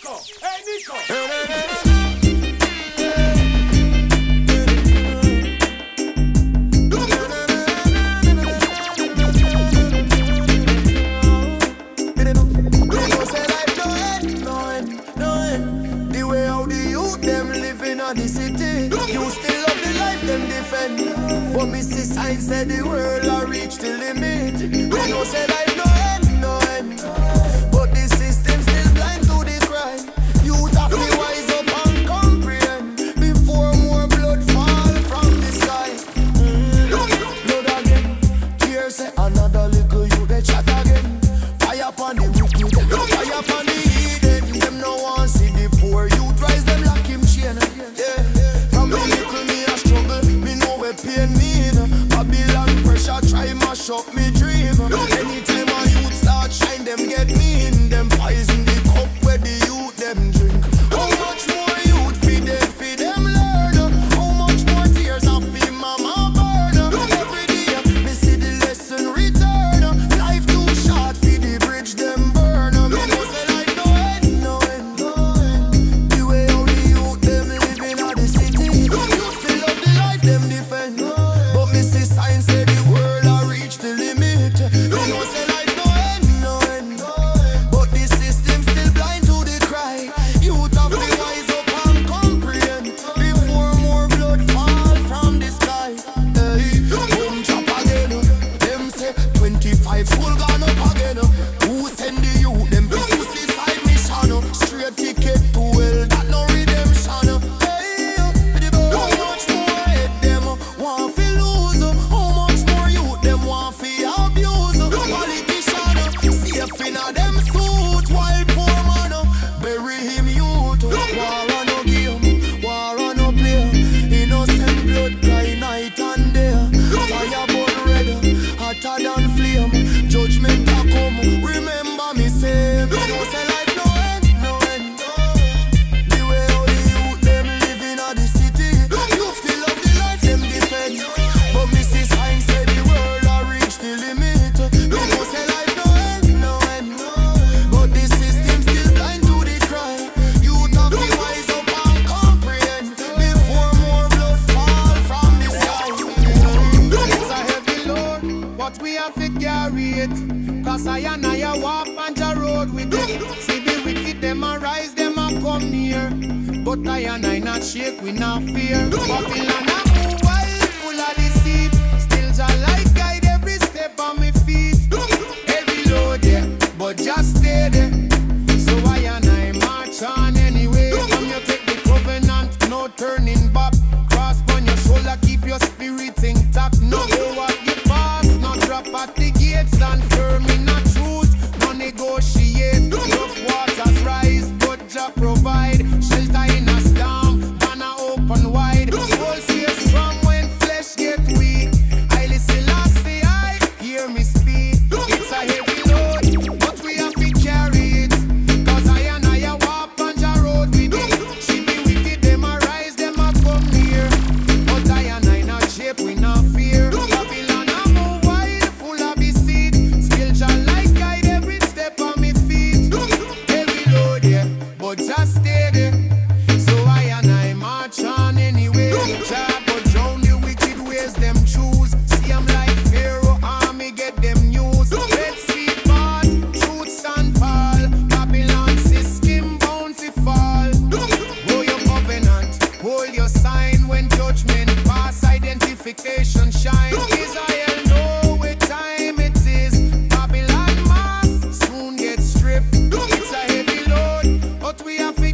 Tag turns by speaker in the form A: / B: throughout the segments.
A: Nico, hey Nico.
B: The way how the youth them living on the city, you still love the life them defend. But me see signs say the world a reach the limit. We know say life no end, no end. But the system still blind to the crime. Youth have to wise up and comprehend before more blood fall from the sky. Blood again. Here say another little you they chat again. Fire upon the wicked, fire upon the heathen. Them no one see the poor youth rise them like him chain. Yeah. From me little me a struggle, me know where pain mean. Babylon pressure try mash up me dream. Anytime a youth start shine, them get mean. Them poison the cup where the youth them drink. How much more youth feed them, feed them learn? How much more tears I feel mama burn? Every day me see the lesson return. Life too short for the bridge them burn. Me know say life no end, no end, no end. The way how the youth them living at the city, you still love the life them defend. But me see signs say the world a reach the limit. Me know say life no end, no end, no end. But the system still blind to the cry. Youth have to wise up and comprehend before more blood fall from the sky. Hey, boom chop again. Them say 25 full gone up again. Who send the youth them to suicide mission? Straight ticket to hell, that no redemption. Hey, how much more hate them want fi lose? How much more youth them want fi abuse? Politician safe inna them suit while poor man bury him youth. War on no game, war on no play. Innocent blood cry night and day. Fire burn red, hotter than flame. Judgment a come, remember me say. Me know say life no end, no end. The way how the youth them living at the city, you still love the life them defend. But me see signs say the world a reach the limit. Me know say life no end, no end. But the system still blind to the cry. Youth have to wise up and comprehend before more blood fall from the sky. It's a heavy load, but we have to carry it. Cause I and I walk on the road with it. See the wicked them a rise, them a come near. But I and I not shake, we not fear. Babylon a move wild, full of deceit. Still just like guide every step on me feet. Heavy load, yeah, but just stay there. So I and I march on anyway. From you take the covenant, no turning back. Cross on your shoulder, keep your spirit intact. No go at the pass, no drop at the gates. And firm in a truth, no negotiate. Rough waters rise, but Jah provide. Shelter in a storm, banner open wide. Soul stay strong when flesh get weak. I listen last say I hear me speak. It's a heavy load, but we have to carry it. Cause I and I walk on the road with it. See the wicked, them a rise, them a come near. But I and I not shape, we not fear. Babylon a move wild, full of deceit. Still Jah like guide every step on me feet. Heavy load, yeah, but just stay there. So I and I march on anyway. Jah but drown the wicked ways them choose. See I'm like Pharaoh, army get them news. Red Sea part, truth stand tall. Babylon system bound to fall. Hold your covenant, hold your sign. When judgment pass, identification shine. Israel know what time it is. Babylon mass soon get stripped. It's a heavy load, but we have to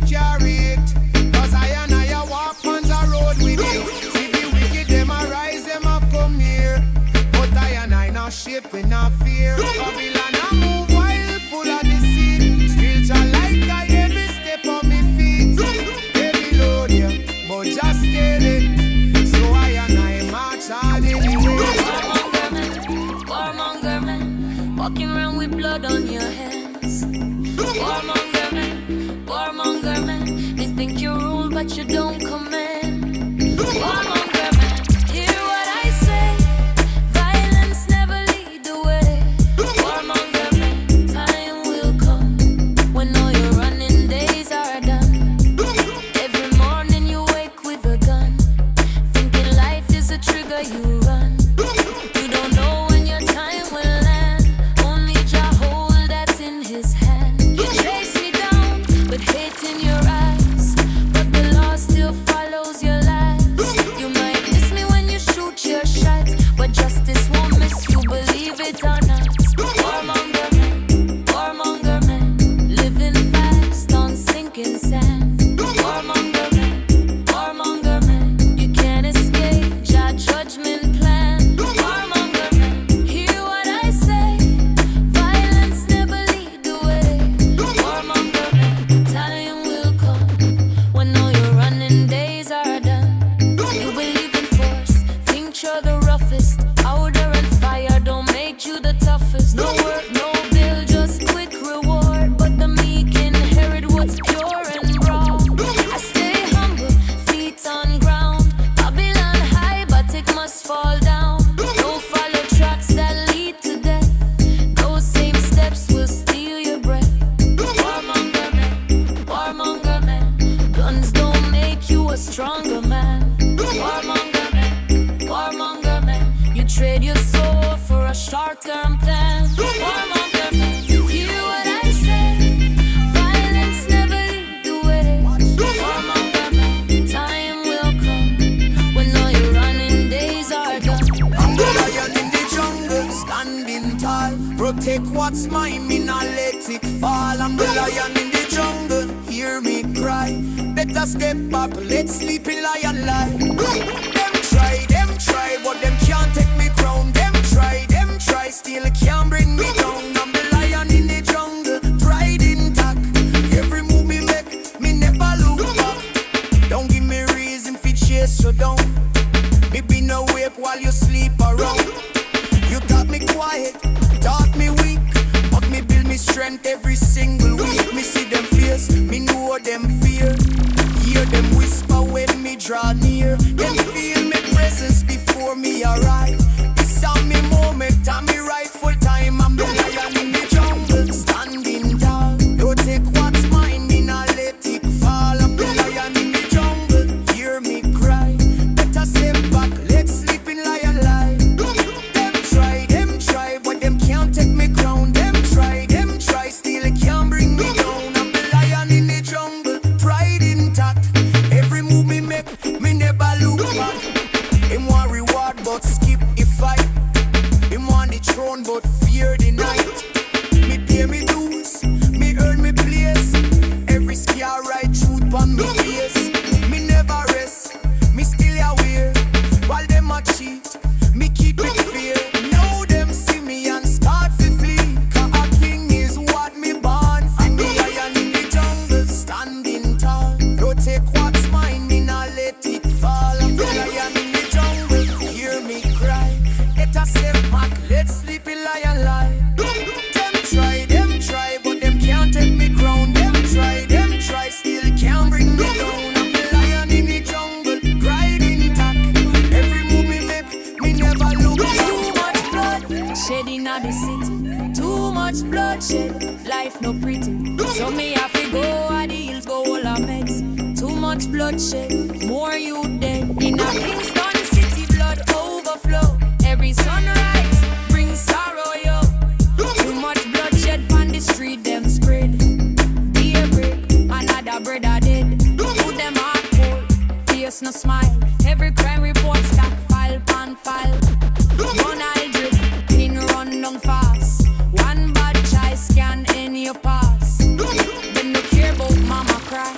B: what's mine, me not let it fall. I'm the lion in the jungle, hear me cry. Better step back, let's sleep in lion life. Them try, but them can't take me crown. Them try, still can't bring me down. I'm the lion in the jungle, pride intact. Every move me make, me never look back. Don't give me reason for chase you down. Me be no wake while you sleep around. You got me quiet, taught me weak, but me build me strength every single week. Me see them fears, me know them fear. Hear them whisper when me draw near. Them feel me presence before me arrive. It's on me moment, on me rightful time. I'm the lion in the jungle, standing tall. Don't take what's mine, me not let it fall. I'm the lion in the jungle, hear me cry. Better step back, let's sleep in lion life. Them try, but them can't take me crown. Them try, still can't bring me down. I'm the lion in the jungle, pride intact. Every move me make, me never look back. Him want reward, but skip the fight. Him want the throne, but fear the night. Me pay me dues, me earn me place. Every scar right truth on me face. Me never rest, me still aware. While them a cheat, me keep it fair. Now them see me and start to flee. 'Cause a king is what me born for. Me lion in the jungle, standing tall. Don't take what's mine, me not let it fall. I'm the lion in the jungle, hear me cry. Let us step back, let's sleep in lion life. Them try, but them can't take me crown. Them try, still can't bring me down. I'm the lion in the jungle, pride intact. Every move me make, me never look back.
A: Too much blood shed in the city. Too much bloodshed, life no pretty. So me have to go at the hills, go all our meds. Too much bloodshed, more you dead. In a Kingston city, blood overflow. Every sunrise brings sorrow, yo. Too much bloodshed on the street, them spread. Be a break, another brother dead. Put them heart cold, face no smile. Every crime report stack file pan file. One eye drip, pin run down fast. One bad choice can end your past. Them no care about mama cry.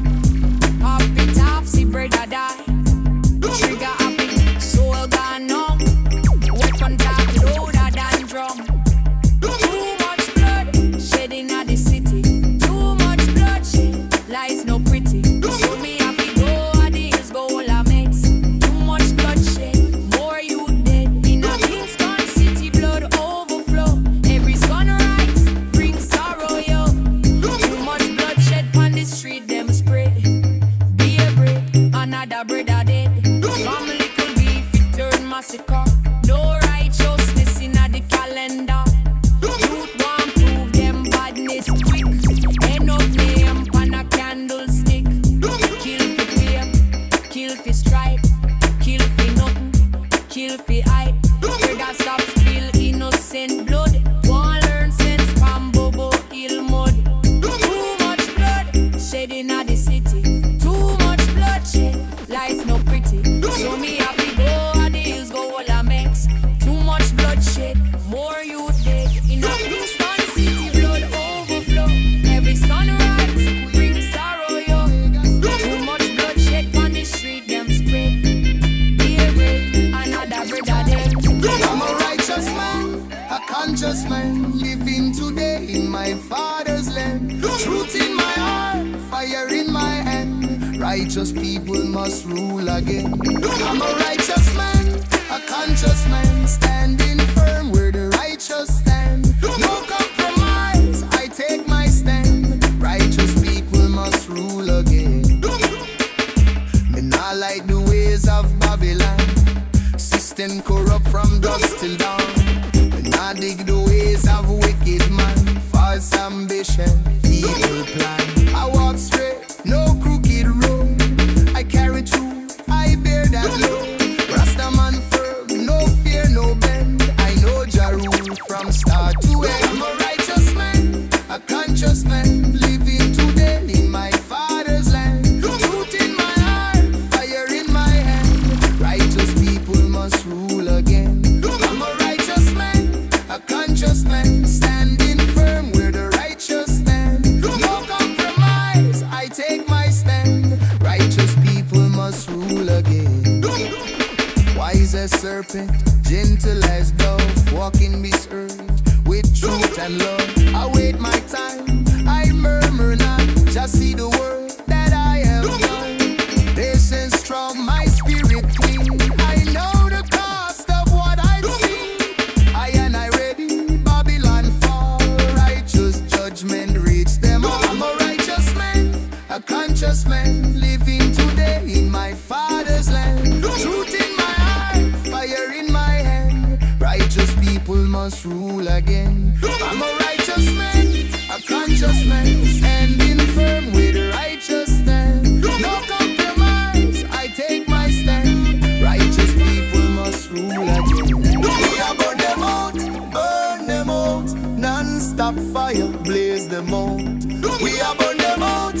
A: Pop it off, see brother die. Trigger happy, soul gone numb. Weapon talk louder than drum. Too much blood shed in the city. Too much bloodshed, lies no pretty. So me have to go at the hills, go all our mates. Too much bloodshed, more you dead. In a Kingston city, blood overflow. Every sunrise brings sorrow, yo. Too much bloodshed on the street, them spread. Be a break, another brother dead. Family could be fit, turn massacre. No righteousness in the calendar. Youth want prove them badness quick. End up name pan a candlestick. Kill for fame, kill for stripe, kill for nothing, kill for hype. Here that stop spill innocent blood. Want learn sense from Bobo Hill mud. Too much blood shed in the city. Too much bloodshed, life no pretty. So me have to go at the hills, go all a mix. Too much bloodshed, more you dead. In a Kingston city, blood overflow. Every sunrise brings sorrow, yo. Too much bloodshed on the street, them spread. Be a break, another brother dead.
B: I'm a righteous man, a conscious man, living today in my father's land. Truth in my heart, fire in my hand. Righteous people must rule again. I'm a righteous man, a conscious man, standing firm where the righteous stand. No compromise, I take my stand. Righteous people must rule again. Me not like the ways of Babylon. System corrupt from dusk till dawn. Me not dig the ways of wicked man. False ambition, evil plan. I walk straight, no crooked road. I carry truth, I bear that load. Rastaman firm, no fear, no bend. I know Jah rule from start to end. I'm a righteous man, a conscious man, living today in my father's land. Truth in my heart, fire in my hand. Righteous people must rule again. I'm a righteous serpent, gentle as dove, walking this earth with truth and love. I wait my time, I murmur not, just see the word that I have done. Patience strong, my spirit clean. I know the cost of what I've seen. I ready, Babylon fall. Righteous judgment reach them all. I'm a righteous man, a conscious man, living today in my Father's land. Truth in my heart, fire in my hand. Righteous people must rule again. I'm a righteous man, a conscious man, standing firm with righteous stand. No compromise, I take my stand. Righteous people must rule again. We are burn them out, non-stop fire, blaze them out. We are burn them out,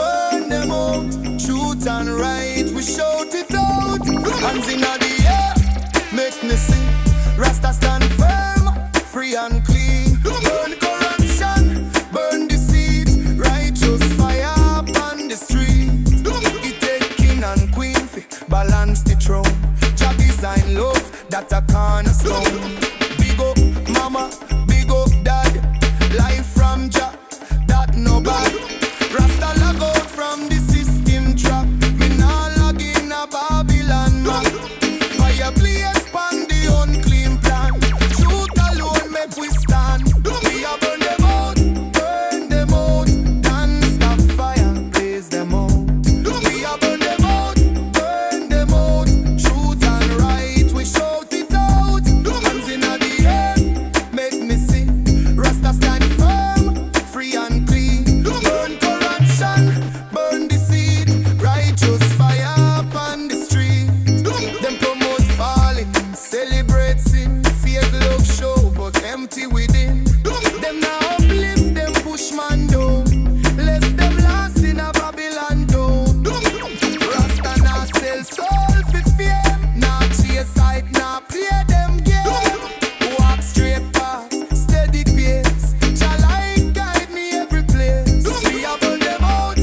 B: truth and right, we shout it out. Hands in the air, make me see. Rasta stand firm, free and clean. Burn corruption, burn deceit. Righteous fire upon the street. It take king and queen, balance the throne. Jah design love, that a cornerstone. Big up mama, big up dad. Life from Jah, that no bad. Rasta log out from the system trap. Me nah log in a Babylon map. Fire blaze pon the unclean plan. Truth alone make we stand. We a burn them out, non-stop fire, blaze them out. We a burn them out, truth and right, we shout it out. Hands in the air, make me see. Rasta stand firm, free and clean. Burn corruption, burn deceit. Righteous fire upon the street. Them promote falling, celebrate sin. Fake love show, but empty within. Them now uplift, them push man down. Let them last in a Babylon dome. Rasta now sell soul for fame. Now chase height, now play them game. Walk straight past, steady pace. Jah light guide me every place. We a burn them out,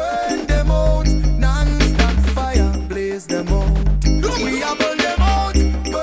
B: non-stop fire, blaze them out. We a burn them out,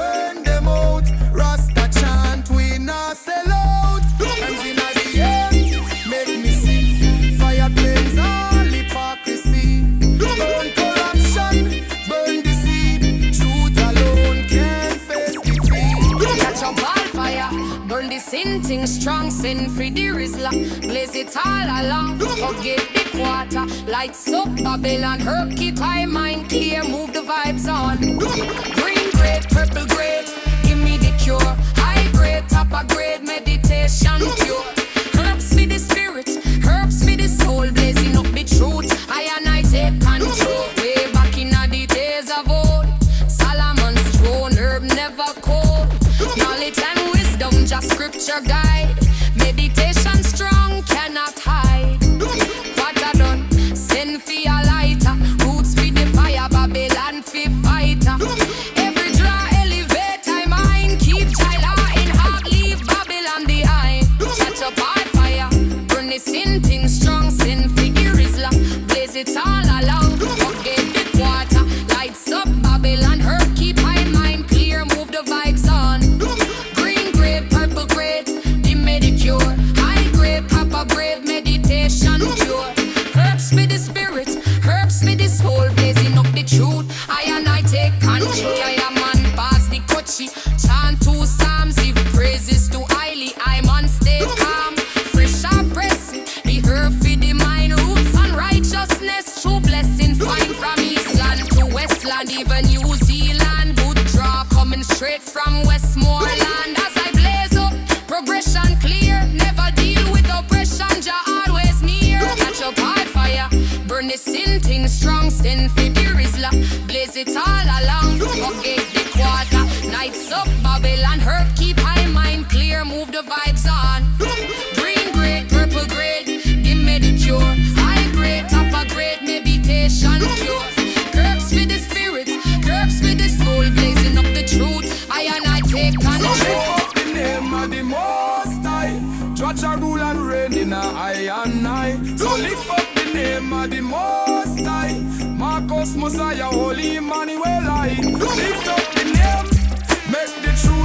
B: Rasta chant, we not sell out. Hands in the air, make me see. Fire blaze all hypocrisy. Burn corruption, burn deceit. Truth alone can't face defeat.
A: Catch up all fire, burn the sin thing strong, sin free the Rizla. Blaze it all along, forget the quarter. Lights up Babylon, herb keep high mind clear, move the vibes on. Green grade, purple grade, give me the cure. High grade, top of grade, meditation pure. Herbs for the spirit, herbs for the soul, blazing up the truth. I take control. Way back in the days of old, Solomon's throne, herb never cold. Knowledge and wisdom, just scripture guide. Meditation strong, cannot hide. Quarter done, send for a lighter. Roots for the fire, Babylon for fighter. Every draw elevate, I mind. Keep Jila in heart, leave Babylon behind. Catch up our fire, burn the sin thing strong. Sin for the Rizla, blaze it all along. Forget the quarter, lights up Babylon. Herb keep high mind clear, move the vibes on. Green grade, purple grade, the medicure. High grade, proper grade, meditation pure. Herbs for the spirit, herbs for the soul, blazing up the truth. I take control. I am on pass the kochi. Chant 2 psalms, give praises to highly. I'm on stay calm, fresh and pressing. The herb for the mind, roots and righteousness. True blessing, fine from Eastland to Westland, even New Zealand. Good draw coming straight from Westmoreland. As I blaze up, progression clear. Never deal with oppression, Jah always near. Catch up high fire, burn the sin thing strong. Sin for the Rizla, blaze it all along. Forget the quarter, nights up Babylon. Herb keep high mind clear, move the vibes on. Green grade, purple grade, give me the cure. High grade, top of grade, meditation pure. Herbs for the spirit, herbs for the soul, blazing up the truth. I take control.
B: Lift up the name of the Most High. Jah rule and reign in a I and I. So lift up the name of the Most High. Marcus Messiah, Holy Emmanuel I. Lift up the name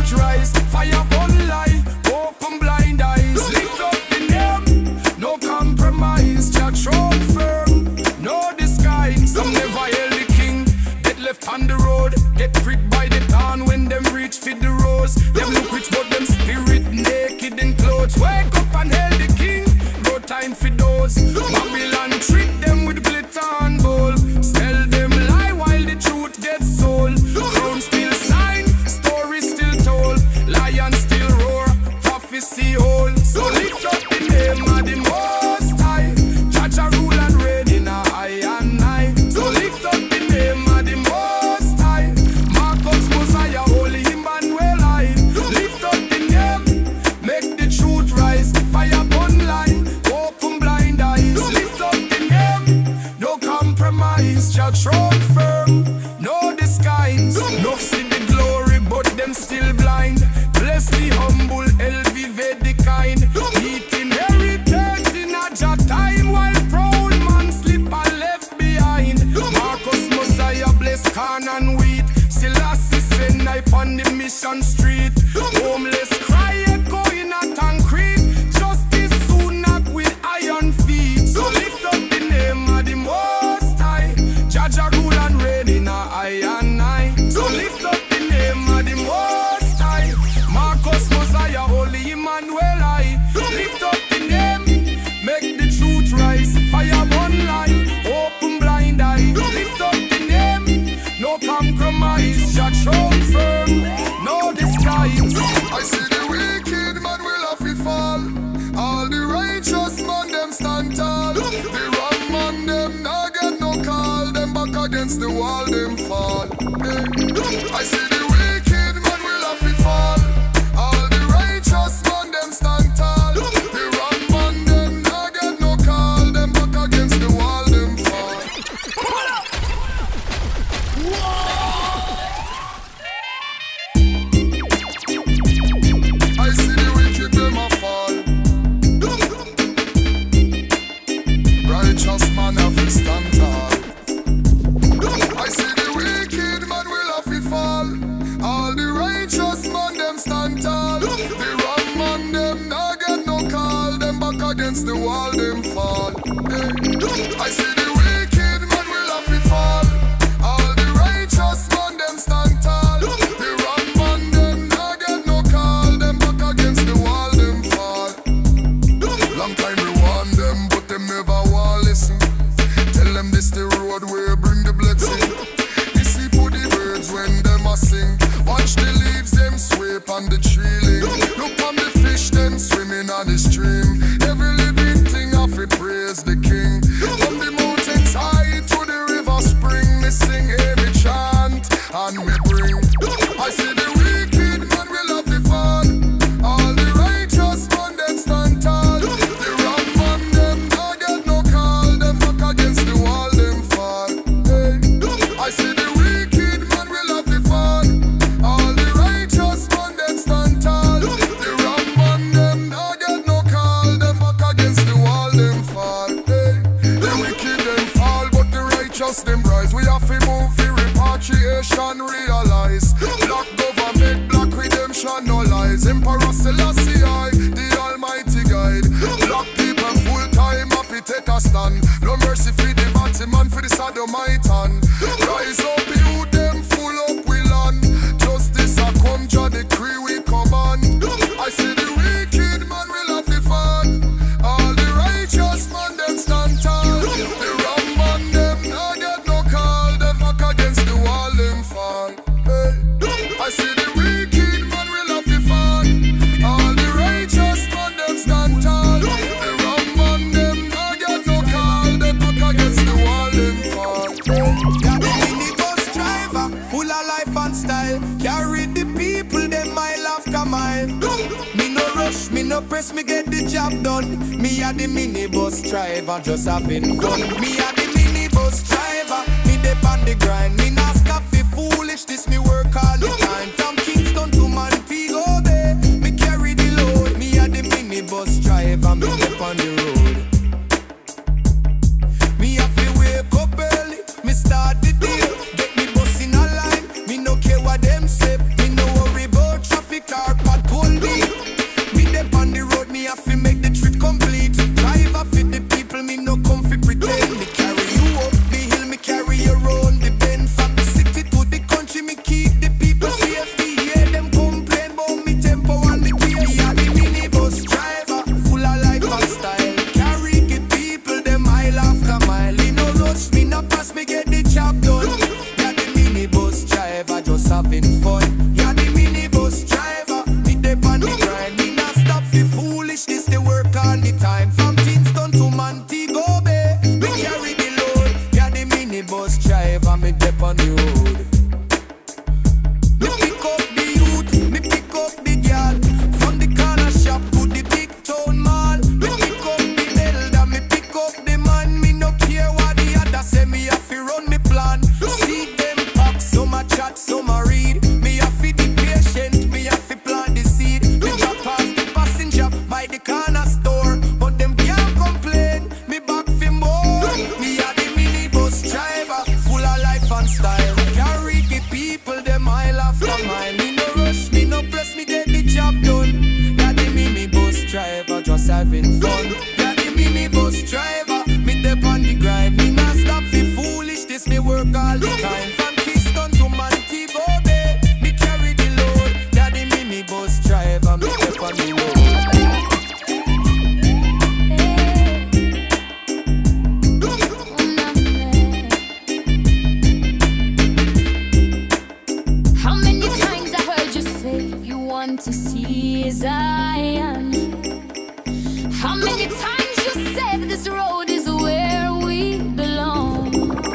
C: truth rise, fire burn light, open blind eyes. Lift up the name, no compromise. Jah throne firm, no disguise. Some never held the king, get left on the road, get pricked by the town when them reach for the rose. Them look rich but them spirit naked in clothes. Wake up and hail the king, no time for those. Babylon treat them with glitter and gold. Sell them lie while the truth gets sold. Crown still shine, story still told. Lion still roar, prophecy hold. So lift up the name of the Most High. Jah rule and reign in a high and high. So lift up the name of the Most High. Marcus Mosiah, Holy Emmanuel I. Lift up the name, make the truth rise. Fire burn light, open blind eyes. Lift up the name, no compromise. Jah throne firm, no disguise. No see the glory, but them still blind. Bless the humble, elevate the kind. Eating heritage in a Jah time, while proud man slip and left behind. Marcus Mosiah bless corn and wheat. Selassie send knife on the mission street. Homeless cry echo in a concrete. Justice soon knock with iron feet. So lift up the name of the Most High. Jah rule and reign in a high and high. So lift up the name of the Most High. Marcus Mosiah, Holy Emmanuel I. Lift up the name, make the truth rise. Fire burn light, open blind eye. Lift up the name, no compromise. Jah throne firm, no disguise.
B: I see the wicked man will have to fall. All the righteous man them stand tall. The wrong man them not get no call. Them back against the wall them fall. I see the wicked man will have to fall. All the righteous man them stand tall. The wrong man them not get no call. Them back against the wall them fall. I see the wicked them a fall. Righteous man have to stand tall. I see the wicked man will have to fall. All the righteous man them stand tall. The wrong man them not get no call. Them back against the wall them fall. I see the wicked man will have to fall. All the righteous man them stand tall. The wrong man them not get no call. Them back against the wall them fall. Long time we warn them, but them never want listen. Tell them this the road where bring the blessing. This is for the birds when them a sing. Watch the leaves them sweep on the tree ling. Look on the fish them swimming on the stream. Every living thing have to praise the King. From the mountains high to the river spring, me sing every chant and me bring. I see the wicked man will have to fall. All the righteous man them stand tall. The wrong man them not get no call. Them fuck against the wall them fall. Hey. I see the wicked man will have to fall. All the righteous man them stand tall. The wrong man them not get no call. Them fuck against the wall them fall. Hey. The wicked them fall, but the righteous them rise. We have to move for repatriation, realize. Black government, black redemption, no lies. Emperor Selassie I, the almighty guide. Black people full time have to take a stand. No mercy for the batty man, for the sodomitan. Rise up you them full up we land. Justice a come, Jah decree we command. I see the wicked man will have to fall. All the righteous man them stand tall. The wrong man them not get no call. Them fuck against the wall them fall. Hey. I see the wicked man will have to fall. All the righteous man them stand tall. The wrong man them not get no call. Them fuck against the wall them fall.
C: Yeah, the minibus driver, full of life and style. Carry the people, them mile after mile. Me no rush, me no press, me get the job done. Me a the minibus driver, just having fun. Me a the minibus driver, me dep on the grind. Me not stop for foolish, this me work all the time. From Kingston to Montego Bay, me carry the load. Me a the minibus driver, me dep on the road. Me have to wake up early, me start the day. Get me bus in a line, me no care what them say. Me no worry about traffic having fun. Yeah, the minibus driver, me dep on the grind. Me not stop fi foolish, this me work all the time. From Kingston to Montego Bay, me carry the load. Yeah, the minibus driver, me dep on the road.
A: To see Zion. How many times you said this road is where we belong?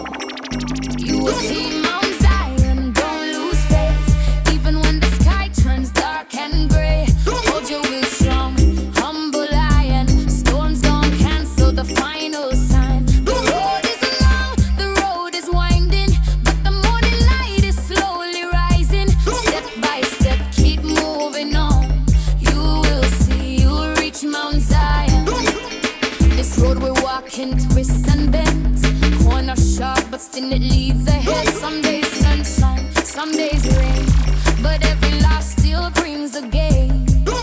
A: You will see Mount Zion, don't lose faith. Even when the sky turns dark and gray, hold your will strong, humble lion. Storms don't cancel the final sign. The road is long, the road is winding, but the morning light is slowly rising. Step by step, keep moving on. You will see, you'll reach Mount Zion. This road we're walking, twists and bends, corner sharp, but still it leads ahead. Some days sunshine, some days rain, but every loss still brings a gain.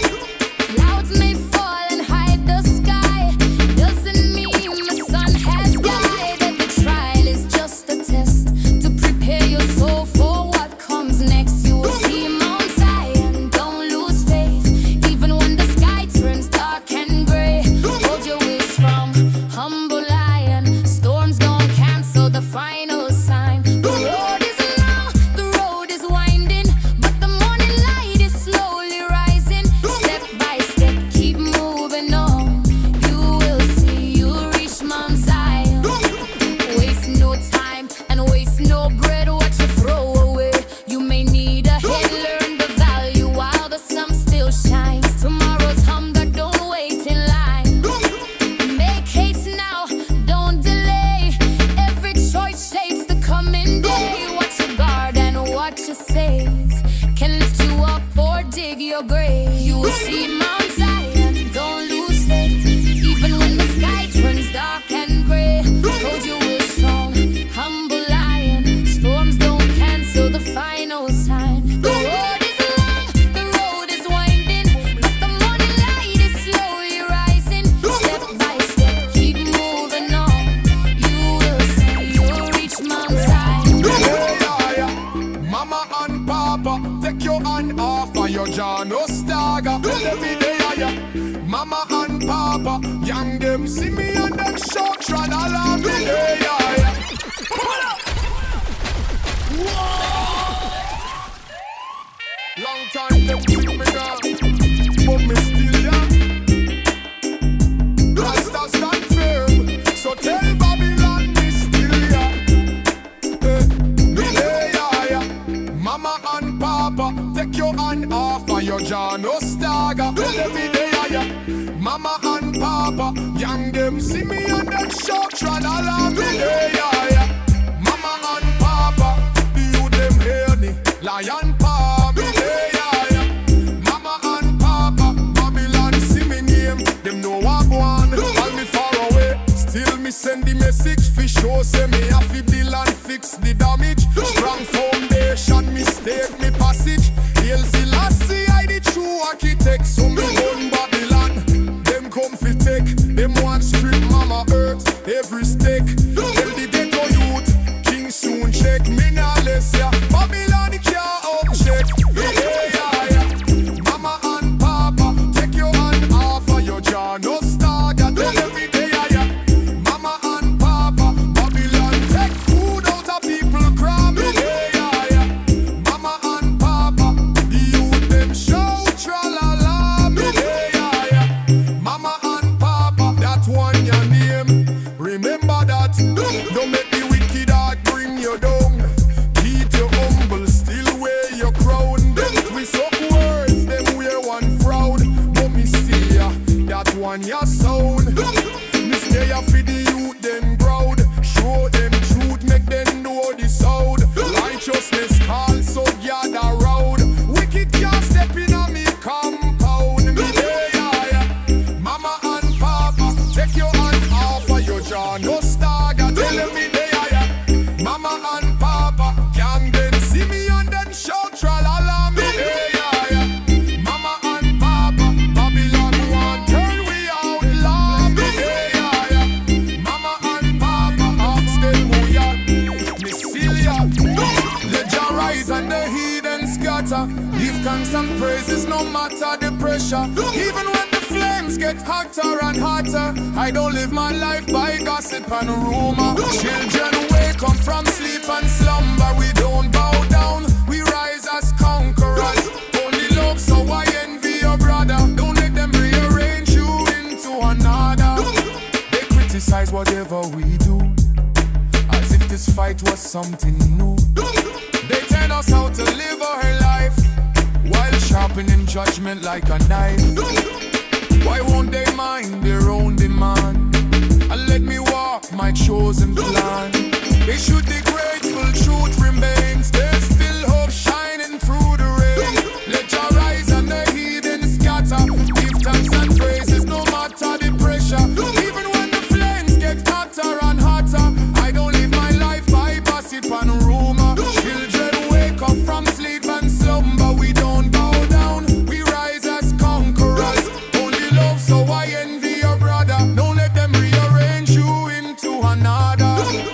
A: Clouds may fall and hide the sky, doesn't mean the sun has died. Every trial is just a test to prepare your soul for what comes next. You will see Mount Zion, don't lose faith. Even when the sky turns dark and gray, hold your will strong, humble lion. Storms don't cancel the final sign. The road is long, the road is winding, but the morning light is slowly rising. Step by step, keep moving on. You will see, you'll reach Mount Zion. Waste no time and waste no bread, what you throw away. You may need a head, learn the value while the sun still shines. Tomorrow's hunger, don't wait in line. Make haste now, don't delay. Every choice shapes the coming day. Watch your guard and watch your saves, can lift you up or dig your grave. You will see Mount Zion, don't lose faith. Even when the sky turns dark and gray, hold your will strong, humble lion. Storms don't cancel the final sign. The road is long, the road is winding, but the morning light is slowly rising. Step by step, keep moving on. You will see, you'll reach Mount Zion.
C: Mama and Papa, take your hand off of your John Ostaga. Tell them me there, Mama and Papa, young them see me and them shout, try to alarm me there. Long time them see me now, but me still young. Rasta stand firm, so tell Babylon me still young. Me there, Mama and Papa, take your hand off of your John Ostaga. Tell them me there, Mama and Papa, young them see me and them shout, try to alarm me there. Mama and Papa, the youth them hear me, lion paw me there. Mama and Papa, Babylon see me name, them know I go on, while me far away. Still me send the message, fi show say me have to deal and fix the damage. Strong foundation, mistake me passage. Hail Selassie, I the true architect, so me run Babylon. Them come fi take, them want strip Mama earth, every stake. Tell the ghetto youth, king soon check. Me nah less ya, Babylon can't upcheck. Yeah. Mama and Papa, take your hand off of your John Ostaga. Tell them me there, Mama and Papa, Babylon take food out of people cramming. Yeah. Mama and Papa, the youth them shout, tra-la-la me. Yeah. Mama and Papa, that one your name. Remember that. Don't make the wicked heart bring you down. Keep you humble, still wear your crown. Them twist up words, them wear one frown. But me stay that one your sound. Me stay for the youth them proud. Show them truth, make them know the sound. Righteousness call, so gather round. Wicked can't step in on me compound. Me there, Mama and Papa, take your hand off of your John Ostaga. Tell them me there. better. Give thanks and praises no matter the pressure. Even when the flames get hotter and hotter, I don't live my life by gossip and rumor. Children wake up from sleep and slumber. We don't bow down, we rise as conquerors. Only love, so I envy your brother. Don't let them rearrange you into another. They criticize whatever we do, as if this fight was something new. They tell us how to live our life, while sharpening judgment like a knife. Why won't they mind their own demand and let me walk my chosen plan? They should be grateful, truth remains. There's still hope shining through the rain. Let your rise and the heathen scatter. Give thanks and praises no matter the pressure. Even when the flames get hotter and hotter, I don't live my life by gossip and rumor. Children wake up from sleep and slumber. We don't bow down, we rise as conquerors. Only love, so I envy your brother. Don't let them rearrange you into another.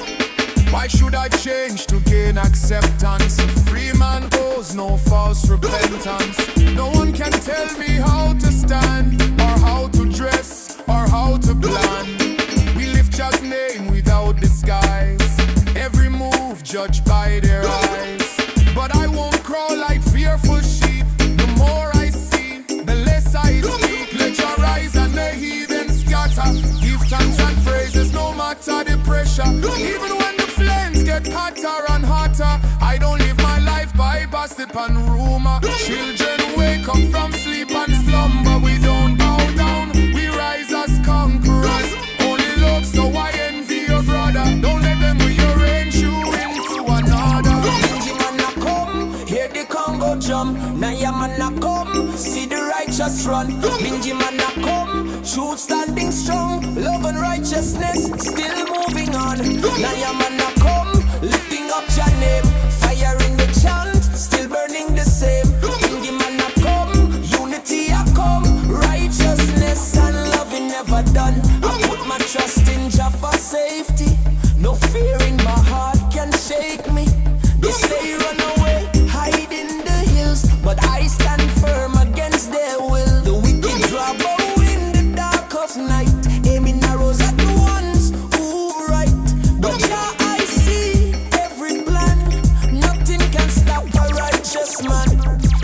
C: Why should I change to gain acceptance? A free man owes no false repentance. No one can tell me how to stand, or how to dress, or how to plan. We lift God's name without disguise. Every move judged by their eyes. But I won't crawl like fearful sheep. The more I see, the less I speak. Let your rise and the heathen scatter. Give thanks and praises no matter the pressure. Even when the flames get hotter and hotter, I don't live my life by gossip and rumor. Children wake up from sleep and slumber. We don't bow down, we rise as conquerors. Only love, so I envy your brother. Don't let them rearrange you into another.
B: Benjamin come, hear the Congo drum. Nayamana come, see the righteous run. Benjamin come, truth standing strong. Love and righteousness still moving on. Nayamana come, lifting up your name. Fire in the chant, still burning the same. Benjamin come, unity I come. Righteousness and loving never done. I put my trust in Jah for safety. No fear in my heart can shake me. They say run away, hide in the hills, but I stand firm against their will. The wicked draw bow in the dark of night, aiming arrows at the ones who right. But yeah, I see every plan. Nothing can stop a righteous man.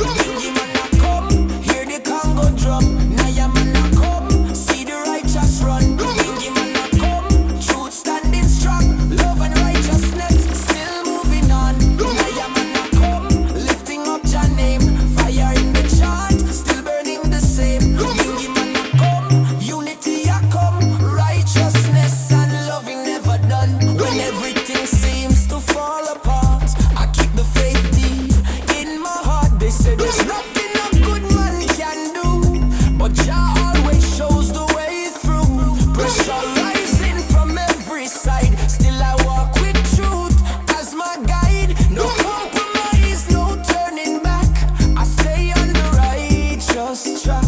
B: Benjamin come, hear the Congo drum. Nayamana come, see the righteous run. Benjamin come, truth standing strong. Love and righteousness still moving on. Nayamana come, lifting up your name. Fire in the chant, still burning the same. Benjamin come, unity I come. Righteousness and loving never done. When everything seems to fall apart, I keep the faith deep in my heart. They say there's nothing a good man can do, but Jah always shows the way through. Pressure rising from every side, still I walk with truth as my guide. No compromise, no turning back. I stay on the righteous track.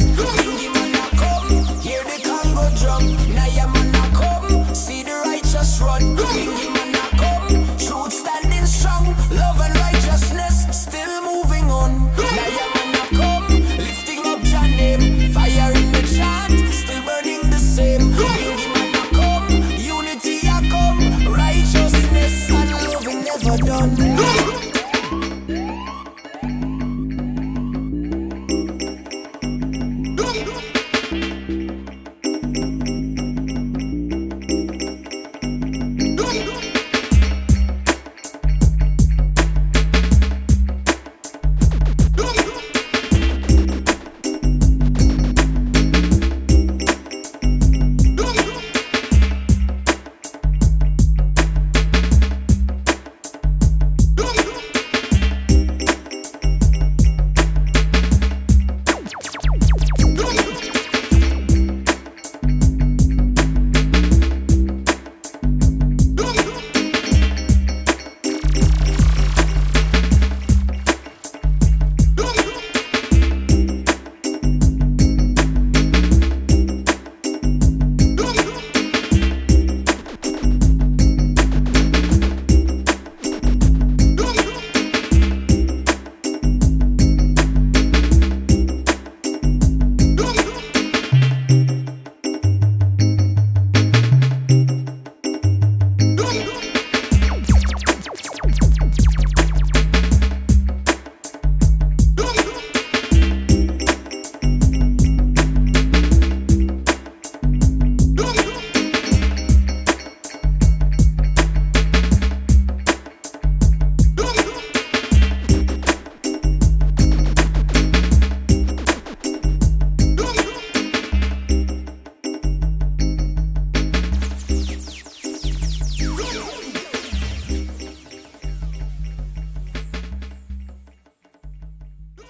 B: Benjamin come, hear the Congo drum. Nayamana come, see the righteous run. Benjamin